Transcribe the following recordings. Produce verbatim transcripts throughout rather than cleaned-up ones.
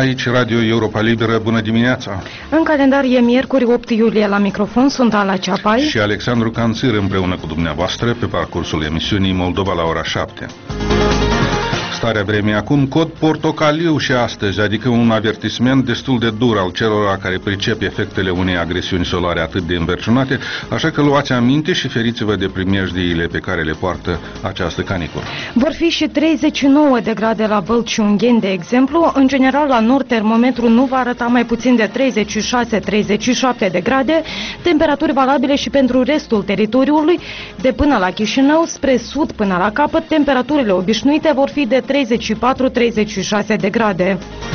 Aici Radio Europa Liberă, bună dimineața! În calendar e miercuri opt iulie, la microfon sunt Ala Ceapai și Alexandru Canțir împreună cu dumneavoastră pe parcursul emisiunii Moldova la ora șapte. Starea vremii acum, cod portocaliu și astăzi, adică un avertisment destul de dur al celor care pricep efectele unei agresiuni solare atât de înverșunate, așa că luați aminte și feriți-vă de primejdiile pe care le poartă această caniculă. Vor fi și treizeci și nouă de grade la Vălți și Ungheni, de exemplu. În general, la nord, termometrul nu va arăta mai puțin de treizeci și șase treizeci și șapte de grade, temperaturi valabile și pentru restul teritoriului, de până la Chișinău, spre sud până la capăt, temperaturile obișnuite vor fi de treizeci și patru treizeci și șase de grade.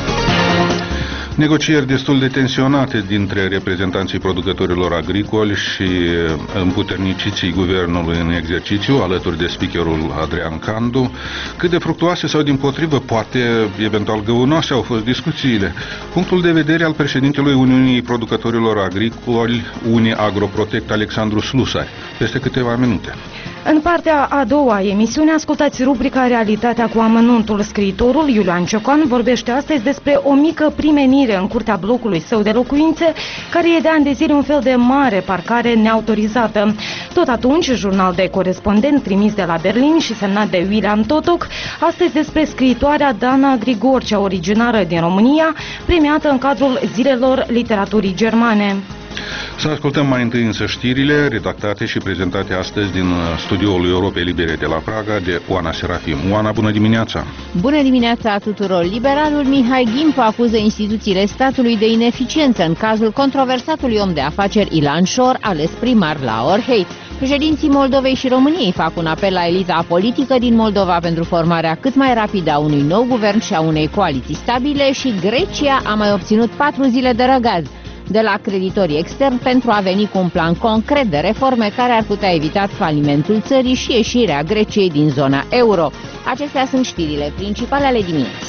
Negocieri destul de tensionate dintre reprezentanții producătorilor agricoli și împuterniciții guvernului în exercițiu, alături de speakerul Adrian Candu. Cât de fructuoase sau dimpotrivă, poate eventual găunoase au fost discuțiile. Punctul de vedere al președintelui Uniunii Producătorilor Agricoli, Uni Agroprotect, Alexandru Slusari, peste câteva minute. În partea a doua a emisiunii ascultați rubrica Realitatea cu amănuntul. Scriitorul Iulian Ciocan vorbește astăzi despre o mică primenire în curtea blocului său de locuințe, care e de ani de zile un fel de mare parcare neautorizată. Tot atunci, jurnal de corespondent trimis de la Berlin și semnat de William Totoc, astăzi despre scriitoarea Dana Grigorcea, originară din România, premiată în cadrul Zilelor Literaturii Germane. Să ascultăm mai întâi însă știrile redactate și prezentate astăzi din studioul Europei Libere de la Praga de Oana Serafim. Oana, bună dimineața! Bună dimineața tuturor! Liberalul Mihai Gimpu acuză instituțiile statului de ineficiență în cazul controversatului om de afaceri Ilan Șor, ales primar la Orhei. Președinții Moldovei și României fac un apel la elita politică din Moldova pentru formarea cât mai rapidă a unui nou guvern și a unei coaliții stabile și Grecia a mai obținut patru zile de răgaz de la creditorii externi pentru a veni cu un plan concret de reforme care ar putea evita falimentul țării și ieșirea Greciei din zona euro. Acestea sunt știrile principale ale dimineții.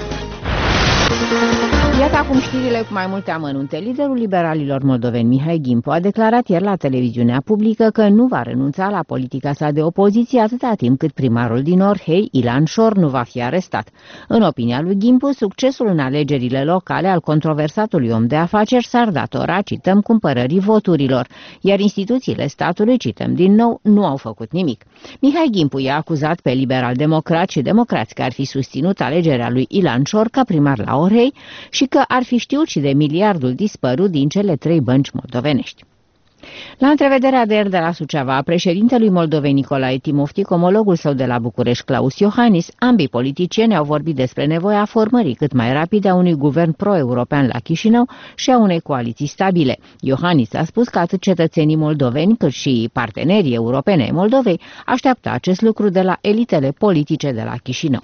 Iată acum știrile cu mai multe amănunte. Liderul liberalilor moldoveni, Mihai Gimpu, a declarat ieri la televiziunea publică că nu va renunța la politica sa de opoziție atâta timp cât primarul din Orhei, Ilan Șor, nu va fi arestat. În opinia lui Gimpu, succesul în alegerile locale al controversatului om de afaceri s-ar datora, cităm, cumpărării voturilor, iar instituțiile statului, cităm din nou, nu au făcut nimic. Mihai Gimpu i-a acuzat pe liberal-democrați și democrați că ar fi susținut alegerea lui Ilan Șor ca primar la Orhei și că ar fi știut și de miliardul dispărut din cele trei bănci moldovenești. La întrevederea de ieri de la Suceava a președintelui Moldovei Nicolae Timoftic, omologul său de la București Claus Iohannis, ambii politicieni au vorbit despre nevoia formării cât mai rapide a unui guvern pro-european la Chișinău și a unei coaliții stabile. Iohannis a spus că atât cetățenii moldoveni cât și partenerii europene ai Moldovei așteaptă acest lucru de la elitele politice de la Chișinău.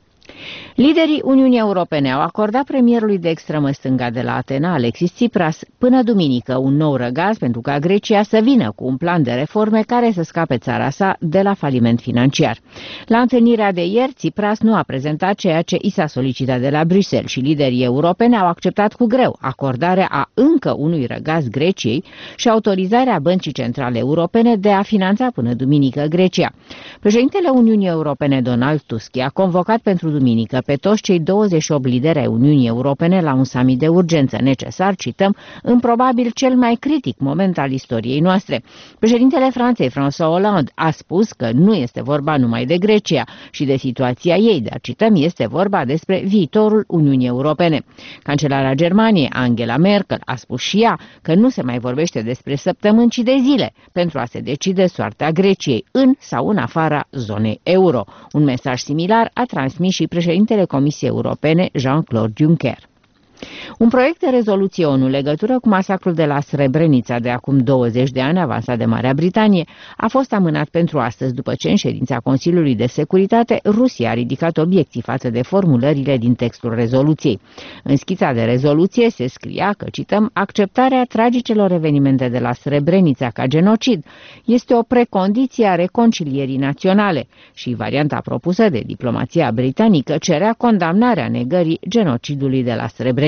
Liderii Uniunii Europene au acordat premierului de extremă stânga de la Atena, Alexis Tsipras, până duminică un nou răgaz pentru ca Grecia să vină cu un plan de reforme care să scape țara sa de la faliment financiar. La întâlnirea de ieri, Tsipras nu a prezentat ceea ce i s-a solicitat de la Bruxelles și liderii europene au acceptat cu greu acordarea a încă unui răgaz Greciei și autorizarea Băncii Centrale Europene de a finanța până duminică Grecia. Președintele Uniunii Europene, Donald Tusk, a convocat pentru duminică pe toți cei douăzeci și opt lideri ai Uniunii Europene la un summit de urgență necesar, cităm, în probabil cel mai critic moment al istoriei noastre. Președintele Franței, François Hollande, a spus că nu este vorba numai de Grecia și de situația ei, dar, cităm, este vorba despre viitorul Uniunii Europene. Cancelara Germaniei, Angela Merkel, a spus și ea că nu se mai vorbește despre săptămâni, ci de zile pentru a se decide soarta Greciei în sau în afara zonei euro. Un mesaj similar a transmis și președintele Comisiei Europene, Jean-Claude Juncker. Un proiect de rezoluție ONU în legătură cu masacrul de la Srebrenica de acum douăzeci de ani, avansat de Marea Britanie, a fost amânat pentru astăzi, după ce în ședința Consiliului de Securitate Rusia a ridicat obiecții față de formulările din textul rezoluției. În schița de rezoluție se scria că, cităm, acceptarea tragicelor evenimente de la Srebrenica ca genocid este o precondiție a reconcilierii naționale și varianta propusă de diplomația britanică cerea condamnarea negării genocidului de la Srebrenica.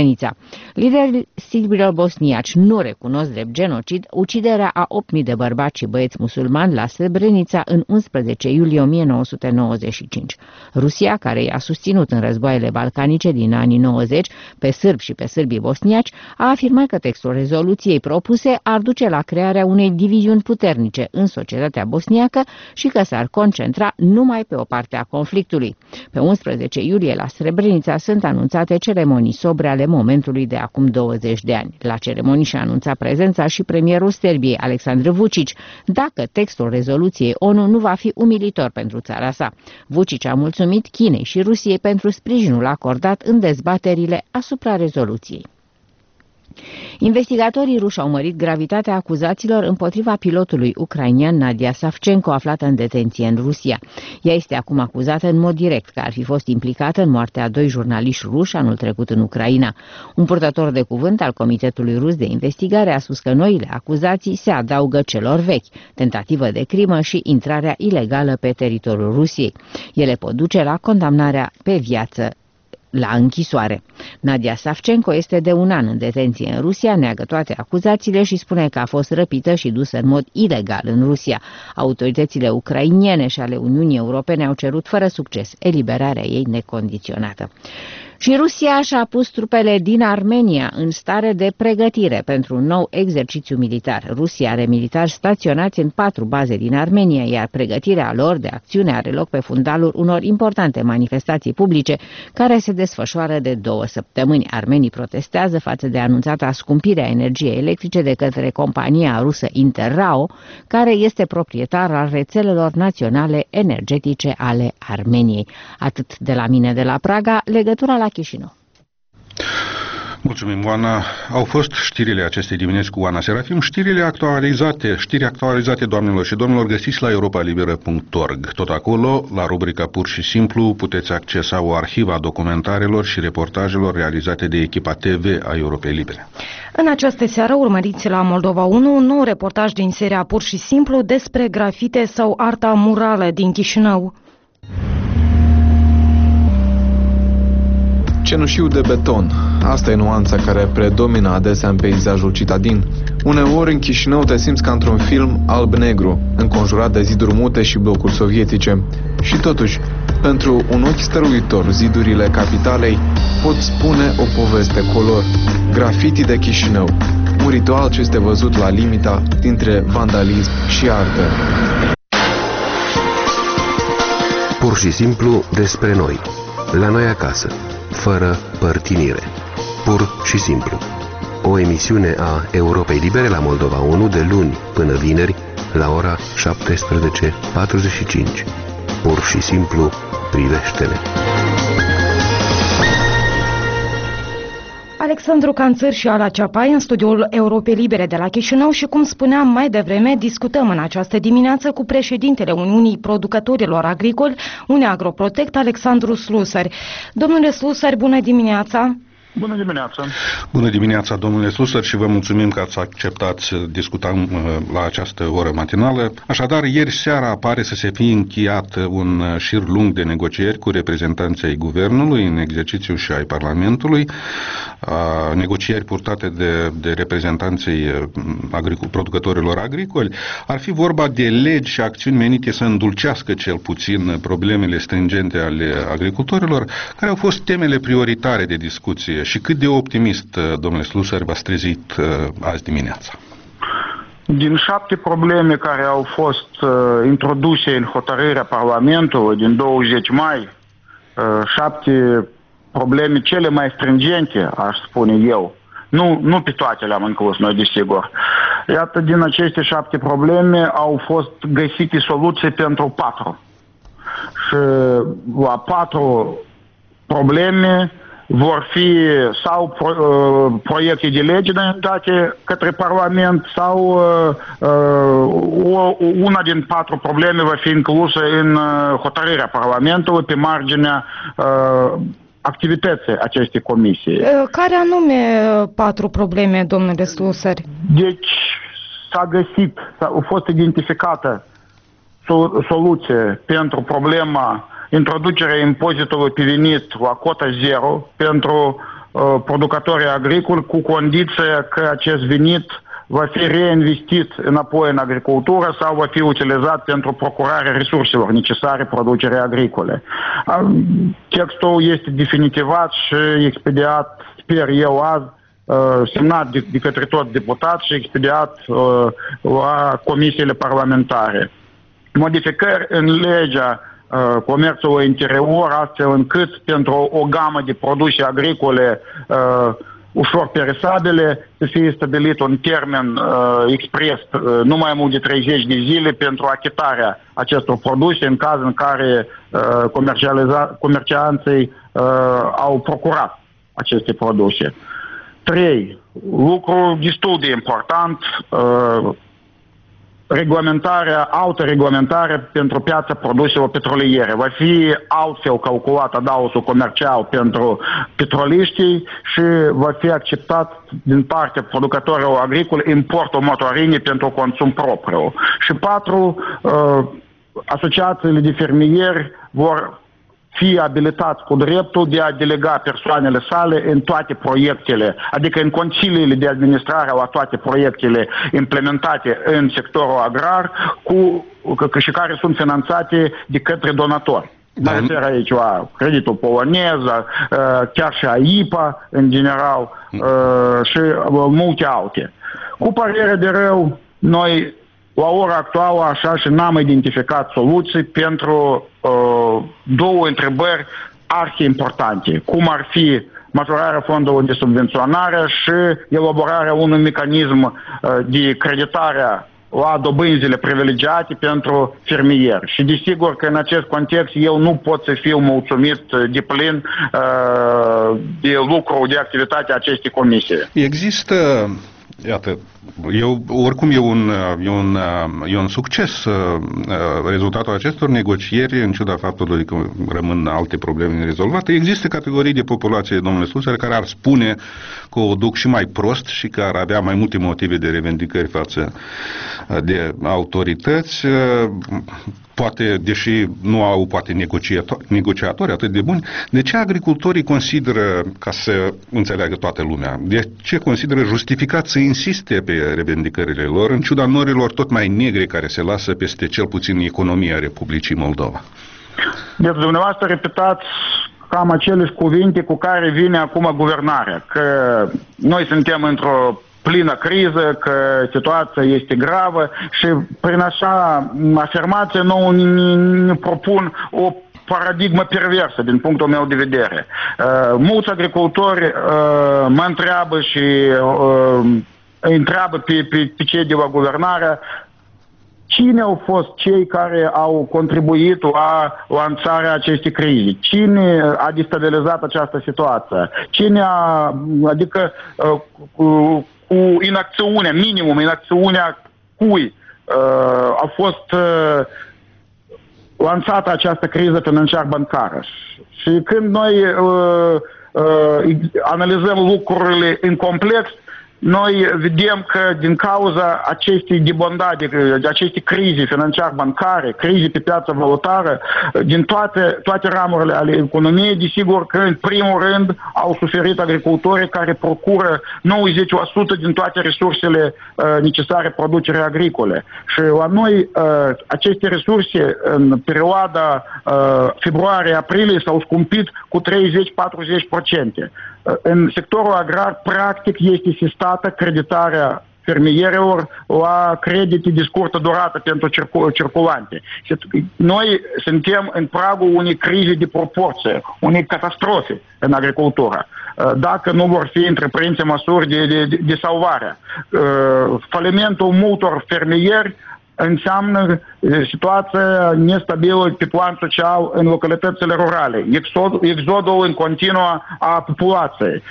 Srebrenica. Liderii sârbilor bosniaci nu recunosc drept genocid uciderea a opt mii de bărbați și băieți musulmani la Srebrenica în unsprezece iulie o mie nouă sute nouăzeci și cinci. Rusia, care i-a susținut în războaiele balcanice din anii nouăzeci pe sârbi și pe sârbii bosniaci, a afirmat că textul rezoluției propuse ar duce la crearea unei diviziuni puternice în societatea bosniacă și că s-ar concentra numai pe o parte a conflictului. Pe unsprezece iulie la Srebrenica sunt anunțate ceremonii sobre ale momentului de acum douăzeci de ani. La ceremonii și-a anunțat prezența și premierul Serbiei, Aleksandar Vučić, dacă textul rezoluției ONU nu va fi umilitor pentru țara sa. Vučić a mulțumit Chinei și Rusiei pentru sprijinul acordat în dezbaterile asupra rezoluției. Investigatorii ruși au mărit gravitatea acuzațiilor împotriva pilotului ucrainian Nadia Savchenko, aflată în detenție în Rusia. Ea este acum acuzată în mod direct că ar fi fost implicată în moartea a doi jurnaliști ruși anul trecut în Ucraina. Un purtător de cuvânt al Comitetului Rus de Investigare a spus că noile acuzații se adaugă celor vechi, tentativă de crimă și intrarea ilegală pe teritoriul Rusiei. Ele pot duce la condamnarea pe viață la închisoare. Nadia Savchenko este de un an în detenție în Rusia, neagă toate acuzațiile și spune că a fost răpită și dusă în mod ilegal în Rusia. Autoritățile ucrainiene și ale Uniunii Europene au cerut fără succes eliberarea ei necondiționată. Și Rusia și-a pus trupele din Armenia în stare de pregătire pentru un nou exercițiu militar. Rusia are militari staționați în patru baze din Armenia, iar pregătirea lor de acțiune are loc pe fundalul unor importante manifestații publice care se desfășoară de două săptămâni. Armenii protestează față de anunțata scumpire a energiei electrice de către compania rusă Interrao, care este proprietar al rețelelor naționale energetice ale Armeniei. Atât de la mine de la Praga, legătura la Chișinău. Mulțumim, Oana. Au fost știrile acestei dimineți cu Oana Serafim, știrile actualizate, știri actualizate, doamnelor și domnilor, găsiți la europa liberă punct org. Tot acolo, la rubrica Pur și Simplu, puteți accesa o arhivă a documentarelor și reportajelor realizate de echipa T V a Europei Libere. În această seară urmăriți la Moldova unu un nou reportaj din seria Pur și Simplu despre grafite sau arta murală din Chișinău. Cenușiu de beton. Asta e nuanța care predomină adesea în peisajul citadin. Uneori în Chișinău te simți ca într-un film alb-negru, înconjurat de ziduri mute și blocuri sovietice. Și totuși, pentru un ochi stăruitor, zidurile capitalei pot spune o poveste color. Graffiti de Chișinău. Un ritual ce este văzut la limita dintre vandalism și artă. Pur și simplu despre noi. La noi acasă. Fără părtinire. Pur și simplu. O emisiune a Europei Libere la Moldova unu de luni până vineri la ora șaptesprezece patruzeci și cinci. Pur și simplu privește-ne. Alexandru Canțăr și Ala Ceapai în studioul Europei Libere de la Chișinău și, cum spuneam mai devreme, discutăm în această dimineață cu președintele Uniunii Producătorilor Agricoli, Uneagroprotect, Alexandru Slusări. Domnule Slusări, bună dimineața! Bună dimineața! Bună dimineața, domnule Slusări, și vă mulțumim că ați acceptat să discutăm la această oră matinală. Așadar, ieri seara pare să se fie încheiat un șir lung de negocieri cu reprezentanții ai Guvernului în exercițiu și ai Parlamentului, negocieri purtate de, de reprezentanții agricul, producătorilor agricoli. Ar fi vorba de legi și acțiuni menite să îndulcească cel puțin problemele stringente ale agricultorilor, care au fost temele prioritare de discuție. Și cât de optimist, domnule Slusări, v-ați trezit uh, azi dimineața? Din șapte probleme care au fost uh, introduse în hotărârea Parlamentului din douăzeci mai, uh, șapte probleme cele mai stringente, aș spune eu. Nu, nu pe toate le-am inclus noi, desigur. Iată, din aceste șapte probleme au fost găsite soluții pentru patru. Și la patru probleme vor fi sau pro, uh, proiecte de lege înaintate către Parlament sau uh, uh, una din patru probleme va fi inclusă în uh, hotărârea Parlamentului pe marginea uh, activității acestei comisii. Care anume patru probleme, domnule Slusări? Deci s-a găsit, a fost identificată soluție pentru problema introducerea impozitului pe venit la cota zero pentru producătorii agricoli cu condiția că acest venit va fi reinvestit înapoi în agricultură sau va fi utilizat pentru procurarea resurselor necesare producerii agricole. Textul este definitivat și expediat, sper eu azi, semnat de, de către toți deputați și expediat la comisiile parlamentare. Modificări în legea comerțului interior, astfel încât pentru o gamă de produse agricole uh, ușor peresabile să fie stabilit un termen uh, expres uh, nu mai mult de treizeci de zile pentru achitarea acestor produse în caz în care uh, comercianții uh, au procurat aceste produse. Trei, lucru destul de important, uh, reglementarea, autoreglementarea pentru piața produselor petroliere. Va fi altfel calculat adaosul comercial pentru petroliștii și va fi acceptat din partea producătorilor agricoli importul motorinei pentru consum propriu. Și patru, uh, asociațiile de fermieri vor fi abilitați cu dreptul de a delega persoanele sale în toate proiectele, adică în consiliile de administrare la toate proiectele implementate în sectorul agrar cu, și care sunt finanțate de către donatori. Mă refer aici la creditul polonez, chiar și a I P A în general și multe alte. Cu părere de rău, noi la ora actuală așa și n-am identificat soluții pentru uh, două întrebări arhi importante, cum ar fi majorarea fondurilor de subvenționare și elaborarea unui mecanism uh, de creditare la dobânzile privilegiate pentru fermieri. Și desigur că în acest context eu nu pot să fiu mulțumit de plin uh, de lucru, de activitatea acestei comisii. Există... Iată, eu, oricum e un, e, un, e un succes rezultatul acestor negocieri, în ciuda faptului că rămân alte probleme nerezolvate. Există categorii de populație, domnule Sluțer, care ar spune că o duc și mai prost și că ar avea mai multe motive de revendicări față de autorități, poate, deși nu au poate negociatori, negociatori atât de buni. De ce agricultorii consideră, ca să înțeleagă toată lumea, de ce consideră justificat să insiste pe revendicările lor, în ciuda norilor tot mai negre care se lasă peste cel puțin economia Republicii Moldova? Deci, dumneavoastră repetați cam aceleși cuvinte cu care vine acum guvernarea, că noi suntem într-o plină criză, că situația este gravă și prin așa afirmație nouă ne propun o paradigmă perversă din punctul meu de vedere. Uh, mulți agricultori uh, mă întreabă și uh, întreabă pe, pe, pe cei de la guvernare cine au fost cei care au contribuit la lansarea acestei crize? Cine a destabilizat această situație? Cine a, adică uh, cu, cu inacțiunea, minimum inacțiunea cui uh, a fost uh, lansată această criză financiar bancară. Și când noi uh, uh, analizăm lucrurile în complex, noi vedem că din cauza acestei debandade, de acestei crize financiar-bancare, crize pe piața valutară, din toate, toate ramurile ale economiei, desigur că în primul rând au suferit agricultorii care procură nouăzeci la sută din toate resursele uh, necesare producerii agricole. Și la noi uh, aceste resurse în perioada uh, februarie-aprilie s-au scumpit cu treizeci-patruzeci la sută. În sectorul agrar, practic, este sistată creditarea fermierilor la credite de scurtă durată pentru circulante. Noi suntem în pragul unei crize de proporție, unei catastrofe în agricultură, dacă nu vor fi întreprinse măsuri de, de, de salvare. Falimentul multor fermieri înseamnă situația nestabilă pe plan social în localitățile rurale, exod, exodul în continuă a populației.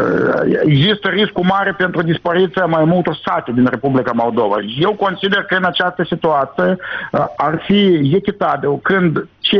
Există riscul mare pentru dispariția mai multor sate din Republica Moldova. Eu consider că în această situație ar fi echitabil când cei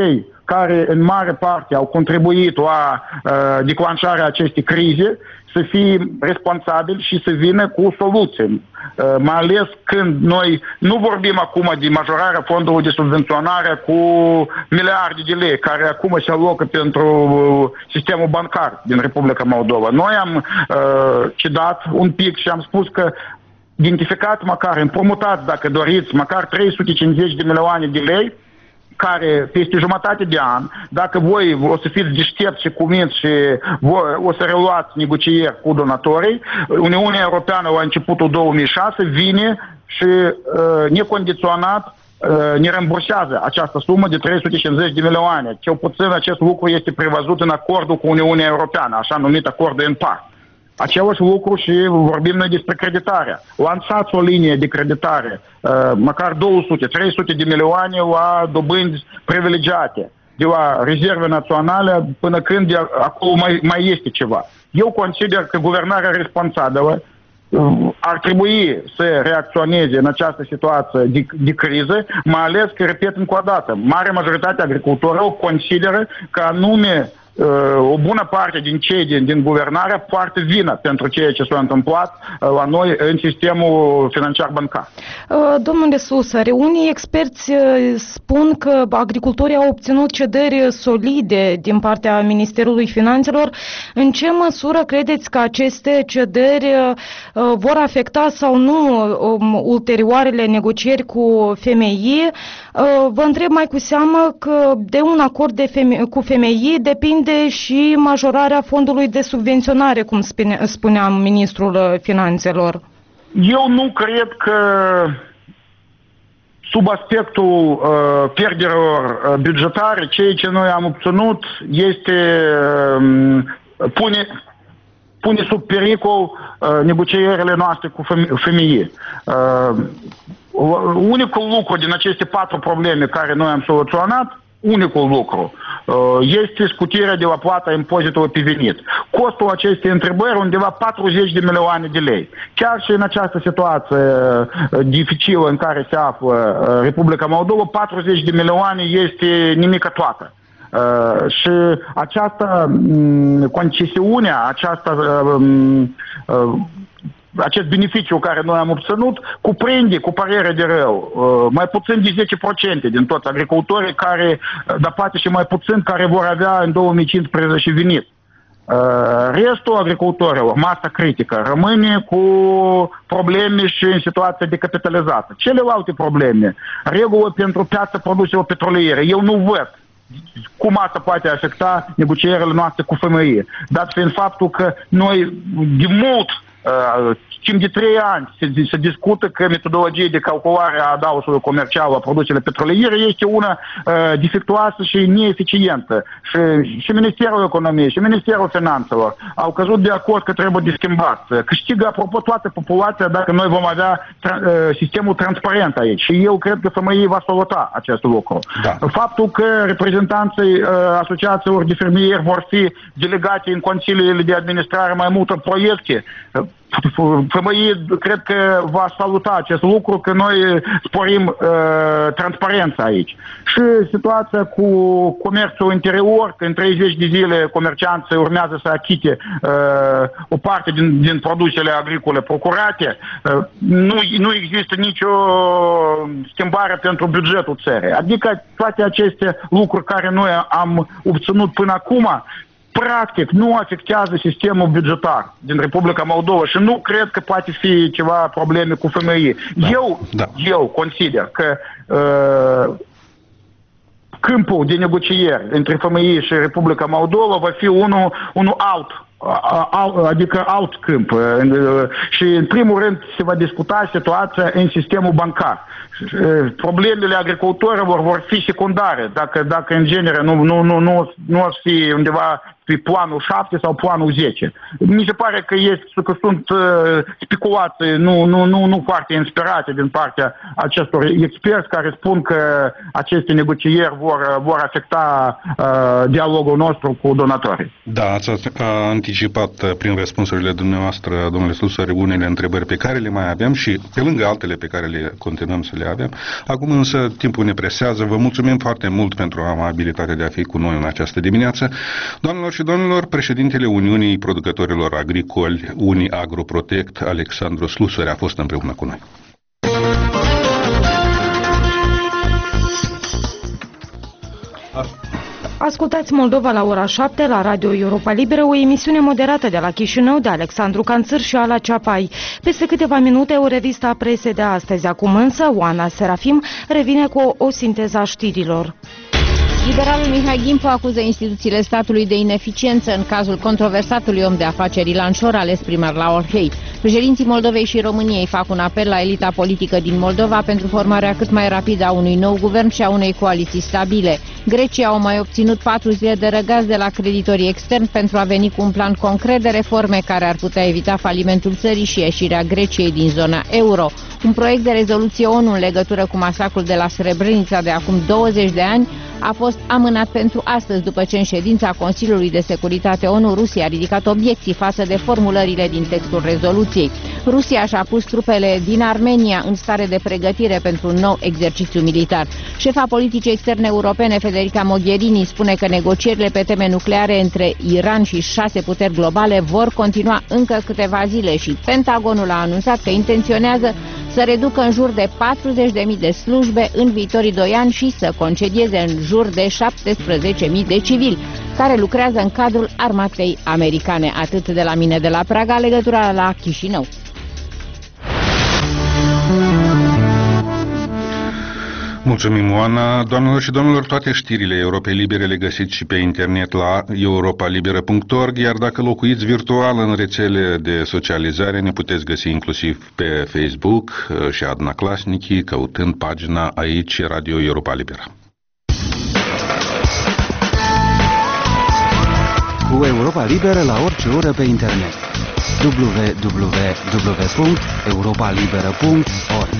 care în mare parte au contribuit la uh, declanșarea acestei crize să fie responsabili și să vină cu soluții. Uh, mai ales când noi nu vorbim acum de majorarea fondului de subvenționare cu miliarde de lei, care acum se alocă pentru sistemul bancar din Republica Moldova. Noi am uh, cedat un pic și am spus că identificat măcar, împrumutați, dacă doriți, măcar trei sute cincizeci de milioane de lei, care peste jumătate de an, dacă voi o să fiți deștepți și cuminți și voi o să reluați negocieri cu donatorii, Uniunea Europeană la începutul două mii șase vine și uh, necondiționat uh, ne rambursează această sumă de trei sute cincizeci de milioane. Cel puțin acest lucru este prevăzut în acordul cu Uniunea Europeană, așa numit acordul în part. Același lucru și vorbim noi despre creditare. Lansați o linie de creditare, măcar două sute trei sute de milioane la dobânzi privilegiate, de la rezerve naționale până când acolo mai, mai este ceva. Eu consider că guvernarea responsabilă ar trebui să reacționeze în această situație de, de criză, mai ales că, repet încă o dată, marea majoritate agricultorilor consideră că anume o bună parte din cei din, din guvernare poartă vină pentru ceea ce s-a întâmplat la noi în sistemul financiar bancar. Domnule Susare, unii experți spun că agricultorii au obținut cedări solide din partea Ministerului Finanțelor. În ce măsură credeți că aceste cedări vor afecta sau nu ulterioarele negocieri cu F M I? Vă întreb mai cu seamă că de un acord de F M I, cu F M I depinde și majorarea fondului de subvenționare, cum spuneam ministrul Finanțelor. Eu nu cred că sub aspectul uh, pierderilor bugetare, ceea ce noi am obținut este uh, pune, pune sub pericol uh, negocierile noastre cu F M I. Uh, unicul lucru din aceste patru probleme care noi am soluționat, unicul lucru este scutirea de la plata impozitului pe venit. Costul acestei întrebări undeva patruzeci de milioane de lei. Chiar și în această situație dificilă în care se află Republica Moldova, patruzeci de milioane este nimică toată. Uh, și această um, concesiune, această um, uh, acest beneficiu care noi am obținut cuprinde, cu părere de rău, mai puțin de zece la sută din toți agricultorii care, dar poate și mai puțin, care vor avea în două mii cincisprezece venit. Restul agricultorilor, masa critică, rămâne cu probleme și în situație de capitalizată. Celelalte probleme, regulă pentru piața produselor petroliere, eu nu văd cum asta poate afecta negocierile noastre cu F M I, dat fiind faptul că noi de mult timp de trei ani se, se discută că metodologia de calculare a adaosului comercial la produsele petroliere este una uh, defectuoasă și neeficientă. Și, și Ministerul Economiei și Ministerul Finanțelor au căzut de acord că trebuie de schimbat. Câștigă, apropo, toată populația dacă noi vom avea tra- uh, sistemul transparent aici. Și eu cred că F M I va saluta acest lucru. Da. Faptul că reprezentanții uh, asociațiilor de fermieri vor fi delegate în consiliile de administrare mai multor proiecte, uh, F M I cred că va saluta acest lucru, că noi sporim uh, transparența aici. Și situația cu comerțul interior, că în treizeci de zile comercianții urmează să achite uh, o parte din, din produsele agricole procurate, uh, nu, nu există nicio schimbare pentru bugetul țării. Adică toate aceste lucruri care noi am obținut până acum practic nu afectează sistemul bugetar din Republica Moldova și nu cred că poate fi ceva probleme cu F M I. Da, eu, da. eu consider că uh, câmpul de negocieri între F M I și Republica Moldova va fi unul, unul alt, adică alt câmp. Și în primul rând se va discuta situația în sistemul bancar. Problemele agricultorilor vor fi secundare, dacă, dacă în genere nu, nu, nu, nu, nu o să fie undeva pe planul șapte sau planul zece. Mi se pare că, este, că sunt uh, speculații nu, nu, nu, nu foarte inspirate din partea acestor experți care spun că aceste negocieri vor, vor afecta uh, dialogul nostru cu donatorii. Da, ați anticipat prin răspunsurile dumneavoastră, domnule Slusăr, unele întrebări pe care le mai aveam și pe lângă altele pe care le continuăm să le avem. Acum însă timpul ne presează. Vă mulțumim foarte mult pentru amabilitatea de a fi cu noi în această dimineață. Doamnelor și domnilor, președintele Uniunii Producătorilor Agricoli, Uni Agroprotect, Alexandru Slusăr, a fost împreună cu noi. Ascultați Moldova la ora șapte la Radio Europa Liberă, o emisiune moderată de la Chișinău de Alexandru Canțâr și Ala Ceapai. Peste câteva minute o revistă a presei de astăzi. Acum însă Oana Serafim revine cu o, o sinteză a știrilor. Liberalul Mihai Gimpo acuză instituțiile statului de ineficiență în cazul controversatului om de afaceri Ilan Șor, ales primar la Orhei. Președinții Moldovei și României fac un apel la elita politică din Moldova pentru formarea cât mai rapidă a unui nou guvern și a unei coaliții stabile. Grecii au mai obținut patru zile de răgaz de la creditorii externi pentru a veni cu un plan concret de reforme care ar putea evita falimentul țării și ieșirea Greciei din zona euro. Un proiect de rezoluție ONU în legătură cu masacrul de la Srebrenica de acum douăzeci de ani a fost amânat pentru astăzi, după ce în ședința Consiliului de Securitate ONU Rusia a ridicat obiecții față de formulările din textul rezoluției. Rusia și-a pus trupele din Armenia în stare de pregătire pentru un nou exercițiu militar. Șefa politicii externe europene, Federica Mogherini, spune că negocierile pe teme nucleare între Iran și șase puteri globale vor continua încă câteva zile și Pentagonul a anunțat că intenționează să reducă în jur de patruzeci de mii de slujbe în viitorii doi ani și să concedieze în jur de șaptesprezece mii de civili care lucrează în cadrul armatei americane. Atât de la mine de la Praga, legătura la Chișinău. Mulțumim, Oana. Doamnelor și domnilor, toate știrile Europei Libere le găsiți și pe internet la europa liberă punct org, iar dacă locuiți virtual în rețele de socializare, ne puteți găsi inclusiv pe Facebook și Adnaclasnici, căutând pagina aici Radio Europa Liberă. Cu Europa Liberă la orice oră pe internet. w w w punct europa liberă punct org.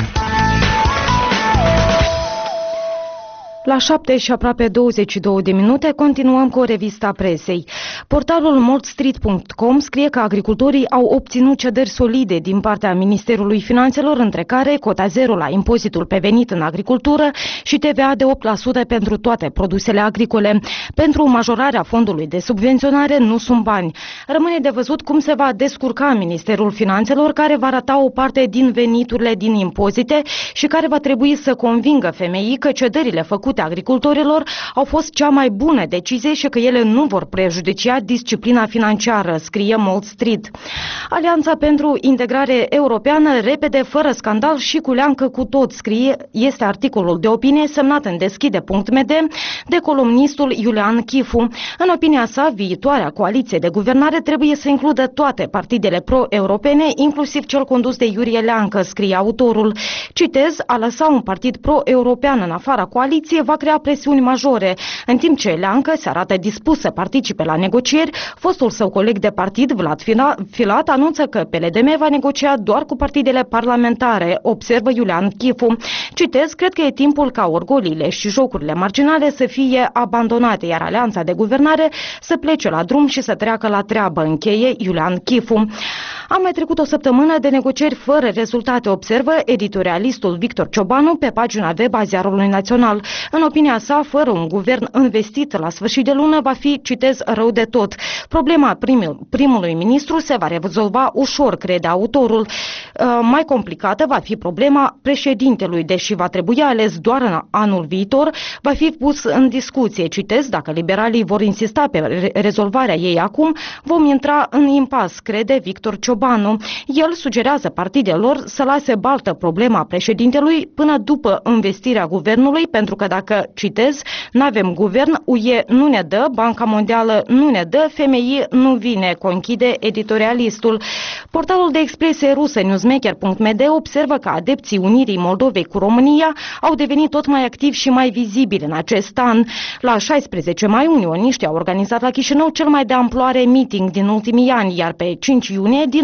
La șapte și aproape douăzeci și două de minute continuăm cu o revistă a presei. Portalul moldstreet punct com scrie că agricultorii au obținut cedări solide din partea Ministerului Finanțelor, între care cota zero la impozitul pe venit în agricultură și T V A de opt la sută pentru toate produsele agricole. Pentru majorarea fondului de subvenționare nu sunt bani. Rămâne de văzut cum se va descurca Ministerul Finanțelor, care va rata o parte din veniturile din impozite și care va trebui să convingă femeii că cedările făcute agricultorilor au fost cea mai bună decizie și că ele nu vor prejudicia disciplina financiară, scrie Moldstreet. Alianța pentru integrare europeană, repede, fără scandal și cu leancă cu tot, scrie, este articolul de opinie semnat în deschide punct m d de columnistul Iulian Chifu. În opinia sa, viitoarea coaliție de guvernare trebuie să includă toate partidele pro-europene, inclusiv cel condus de Iurie Leancă, scrie autorul. Citez, a lăsa un partid pro-european în afara coaliției va crea presiuni majore. În timp ce Leancă se arată dispus să participe la negocieri, fostul său coleg de partid, Vlad Filat, anunță că P L D M va negocia doar cu partidele parlamentare, observă Iulian Chifu. Citez, cred că e timpul ca orgoliile și jocurile marginale să fie abandonate, iar alianța de guvernare să plece la drum și să treacă la treabă, încheie Iulian Chifu. A mai trecut o săptămână de negocieri fără rezultate, observă editorialistul Victor Ciobanu pe pagina web a Ziarului Național. În opinia sa, fără un guvern investit la sfârșit de lună, va fi, citez, rău de tot. Problema primul, primului ministru se va rezolva ușor, crede autorul. Mai complicată va fi problema președintelui, deși va trebui ales doar în anul viitor, va fi pus în discuție. Citez, dacă liberalii vor insista pe rezolvarea ei acum, vom intra în impas, crede Victor Ciobanu. El sugerează partidelor să lase baltă problema președintelui până după investirea guvernului, pentru că dacă, citez, n-avem guvern, U E nu ne dă, Banca Mondială nu ne dă, F M I nu vine, conchide editorialistul. Portalul de expresie rusă newsmaker punct m d observă că adepții unirii Moldovei cu România au devenit tot mai activi și mai vizibili în acest an. La șaisprezece mai, unioniștii au organizat la Chișinău cel mai de amploare meeting din ultimii ani, iar pe cinci iunie din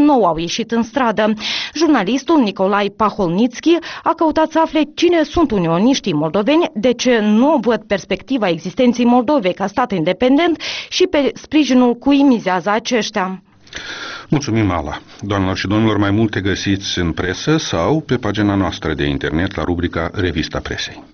nou au ieșit în stradă. Jurnalistul Nicolae Paholnitski a căutat să afle cine sunt unioniștii moldoveni, de ce nu văd perspectiva existenței Moldovei ca stat independent și pe sprijinul cui mizează aceștia. Mulțumim, Ala. Doamnelor și domnilor, mai multe găsiți în presă sau pe pagina noastră de internet la rubrica Revista Presei.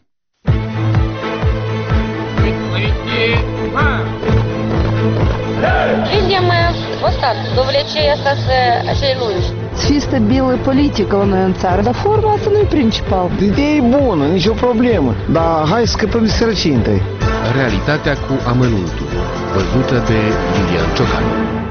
Видимо, вот так, до влечения acei lungi. Să fie stabilă politică la noi în țară, dar forma asta nu e principal. Ideea e bună, nicio problemă, dar hai să scăpăm de sărăcie întâi. Realitatea cu amănuntul, văzută de Lilian Ciocan.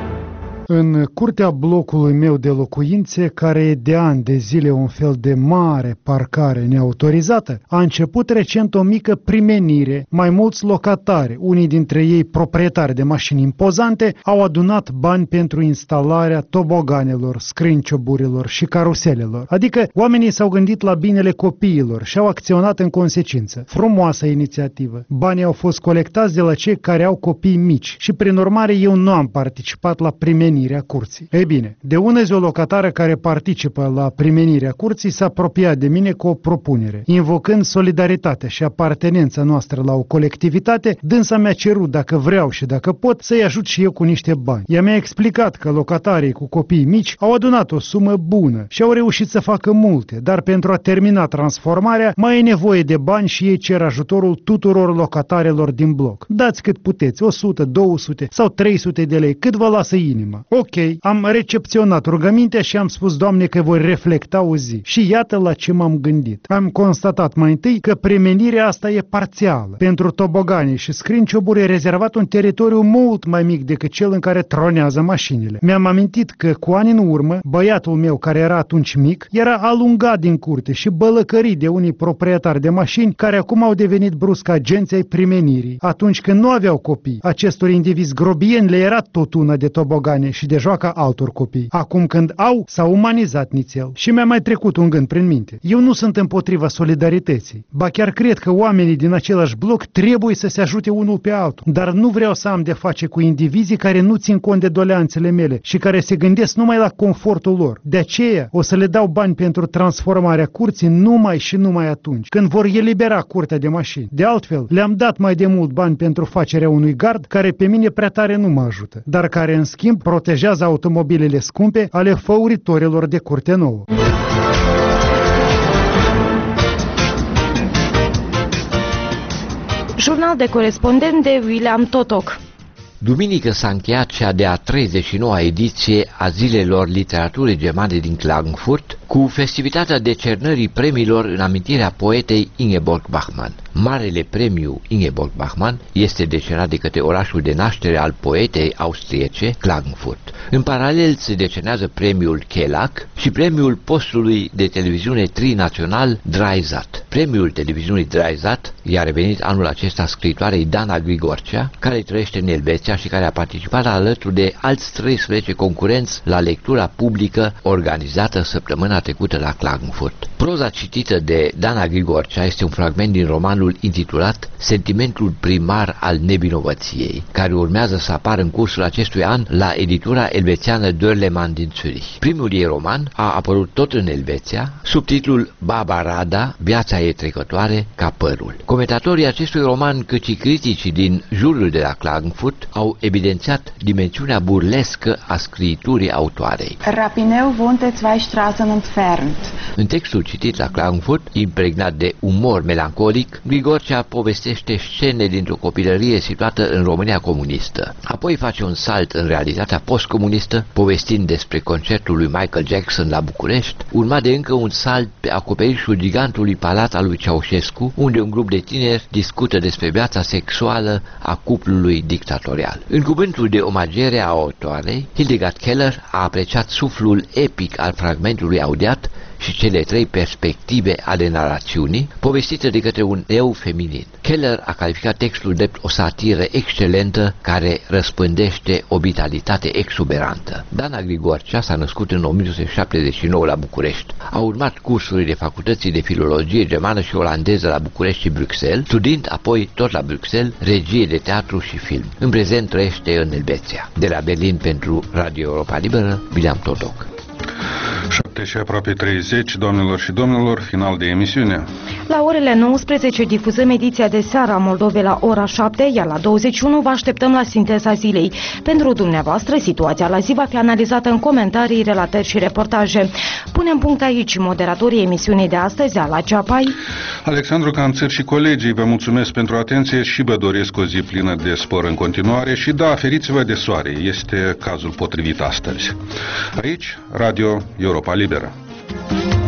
În curtea blocului meu de locuințe, care e de ani de zile un fel de mare parcare neautorizată, a început recent o mică primenire. Mai mulți locatari, unii dintre ei proprietari de mașini impozante, au adunat bani pentru instalarea toboganelor, scrâncioburilor și caruselelor. Adică oamenii s-au gândit la binele copiilor și au acționat în consecință. Frumoasă inițiativă. Banii au fost colectați de la cei care au copii mici și prin urmare eu nu am participat la primenirea curții. Ei bine, de ună zi o locatară care participă la primenirea curții s-a apropiat de mine cu o propunere. Invocând solidaritatea și apartenența noastră la o colectivitate, dânsa mi-a cerut dacă vreau și dacă pot să-i ajut și eu cu niște bani. Ea mi-a explicat că locatarii cu copii mici au adunat o sumă bună și au reușit să facă multe, dar pentru a termina transformarea mai e nevoie de bani și ei cer ajutorul tuturor locatarilor din bloc. Dați cât puteți, o sută, două sute sau trei sute de lei, cât vă lasă inima. Ok, am recepționat rugămintea și am spus, Doamne, că voi reflecta o zi. Și iată la ce m-am gândit. Am constatat mai întâi că premenirea asta e parțială. Pentru tobogane și scrâncioburi e rezervat un teritoriu mult mai mic decât cel în care tronează mașinile. Mi-am amintit că cu ani în urmă, băiatul meu, care era atunci mic, era alungat din curte și bălăcărit de unii proprietari de mașini care acum au devenit brusc agenți ai primenirii. Atunci când nu aveau copii, acestor indivizi grobieni le era tot una de tobogane și de joaca altor copii. Acum când au, s-au umanizat nițel. Și mi-a mai trecut un gând prin minte. Eu nu sunt împotriva solidarității. Ba chiar cred că oamenii din același bloc trebuie să se ajute unul pe altul. Dar nu vreau să am de face cu indivizii care nu țin cont de doleanțele mele și care se gândesc numai la confortul lor. De aceea o să le dau bani pentru transformarea curții numai și numai atunci când vor elibera curtea de mașini. De altfel, le-am dat mai de mult bani pentru facerea unui gard care pe mine prea tare nu mă ajută, dar care în schimb protejează automobilele scumpe ale făuritorilor de curte nouă. Jurnal de corespondent de William Totoc. Duminică s-a încheiat cea de-a treizeci și noua ediție a Zilelor Literaturii Germane din Klagenfurt, cu festivitatea decernării premiilor în amintirea poetei Ingeborg Bachmann. Marele premiu Ingeborg Bachmann este decernat de către orașul de naștere al poetei austriece, Klagenfurt. În paralel se decernează premiul Kelag și premiul postului de televiziune trinațional Dreisat. Premiul televiziunii Dreisat i-a revenit anul acesta scriitoarei Dana Grigorcea, care trăiește în Elveția și care a participat alături de alți treisprezece concurenți la lectura publică organizată săptămâna trecută la Klagenfurt. Proza citită de Dana Grigorcea este un fragment din romanul intitulat Sentimentul primar al nevinovăției, care urmează să apară în cursul acestui an la editura elvețiană Dörlemann din Zürich. Primul ei roman a apărut tot în Elveția, sub titlul Baba Rada, viața e trecătoare ca părul. Comentatorii acestui roman, cât și criticii din jurul de la Klagenfurt, au evidențiat dimensiunea burlescă a scriiturii autoarei. Rapineu wohnte zwei Straßen entfernt. În textul citit la Klagenfurt, impregnat de umor melancolic, Grigorcea povestește scene dintr-o copilărie situată în România comunistă. Apoi face un salt în realitatea postcomunistă, povestind despre concertul lui Michael Jackson la București, urmat de încă un salt pe acoperișul gigantului palat al lui Ceaușescu, unde un grup de tineri discută despre viața sexuală a cuplului dictatorial. În cuvântul de omagiere a autoarei, Hildegard Keller a apreciat suflul epic al fragmentului audiat și cele trei perspective ale narațiunii, povestite de către un eu feminin. Keller a calificat textul drept o satiră excelentă care răspândește o vitalitate exuberantă. Dana Grigorcea s-a născut în o mie nouă sute șaptezeci și nouă la București. A urmat cursurile facultății de filologie germană și olandeză la București și Bruxelles, studiind apoi tot la Bruxelles regie de teatru și film. În prezent trăiește în Elveția. De la Berlin pentru Radio Europa Liberă, William Todoc. șapte și aproape treizeci, doamnelor și domnilor, final de emisiune. La orele nouăsprezece difuzăm ediția de seară a Moldovei la ora șapte, iar la douăzeci și unu vă așteptăm la Sinteza Zilei. Pentru dumneavoastră, situația la zi va fi analizată în comentarii, relatări și reportaje. Punem punct aici. Moderatorii emisiunii de astăzi, Ala Ceapai, Alexandru Canțăr și colegii, vă mulțumesc pentru atenție și vă doresc o zi plină de spor în continuare și da, feriți-vă de soare. Este cazul potrivit astăzi. Aici, Radio Europa Liberă.